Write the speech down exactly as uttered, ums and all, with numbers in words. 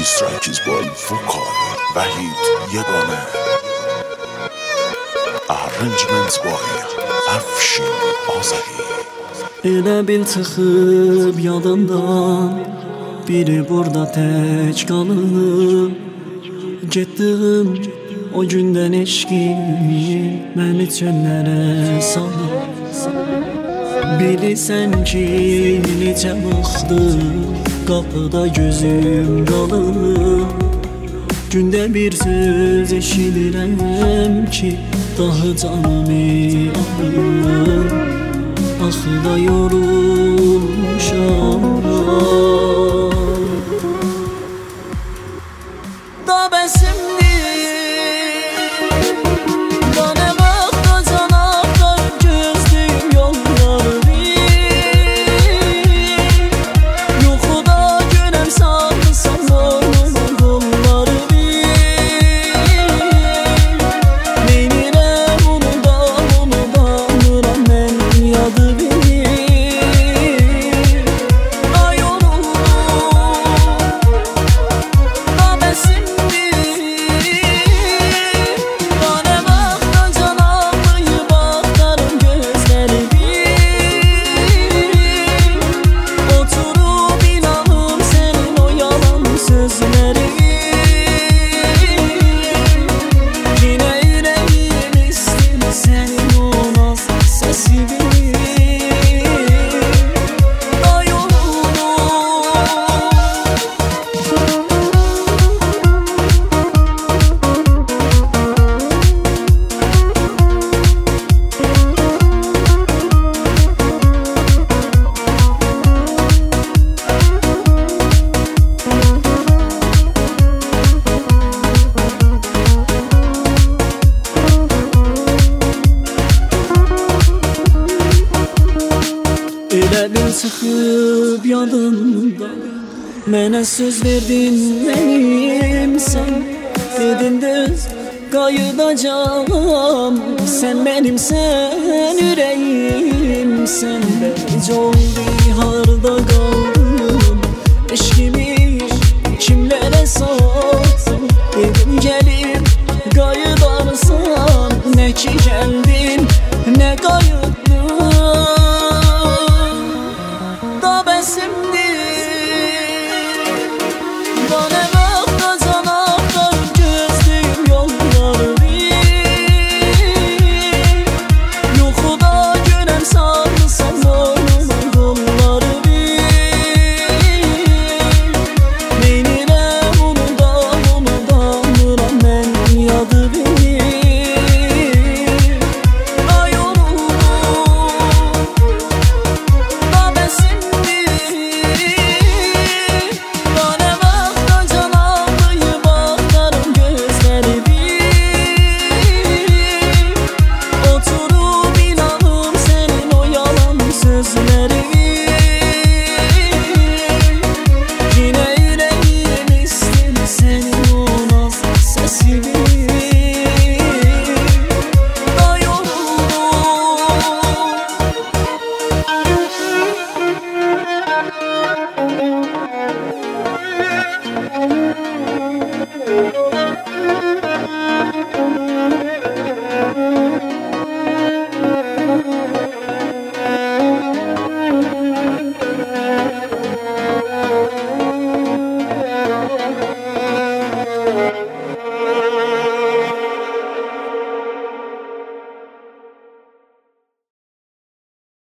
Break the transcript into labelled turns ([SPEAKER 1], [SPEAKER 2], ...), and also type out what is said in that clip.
[SPEAKER 1] This track is by Vokal Vahid Yegane. Arrangements by Afshin Azahi.
[SPEAKER 2] Elə bil çıxıb yadımdan, biri burada tək qalıb. Getdim o gündən eşqim məni çöllərə salıb. Bilirsən ki, necə vaxtı qapıda gözüm qalıb. Gündə bir söz eşidirəm ki, daha canımı alır. Axı da yorulmuşam. Da bəsimdir, da nə vaxta can axtarıb gözlüyüm yolları bir. Yuxuda görəm sarılsam boynuma qolları bir. Neynirəm unudan unudanıram mən yadı bir. Ay yoruldum, da bəsimdir, da nə vaxta can ağlayıb axtarım gözləri bir. Oturub inanım sənin o yalan sözləri. Yenə ürəyim istəyir sənin o naz səsini. Ay yoruldum. Elə bil çıxıb yadımdan, mənə söz verdin mənimsən. Dedin düz qayıdacağam, sən mənimsən, ürəyimsən. Bəlcə oldu harda qal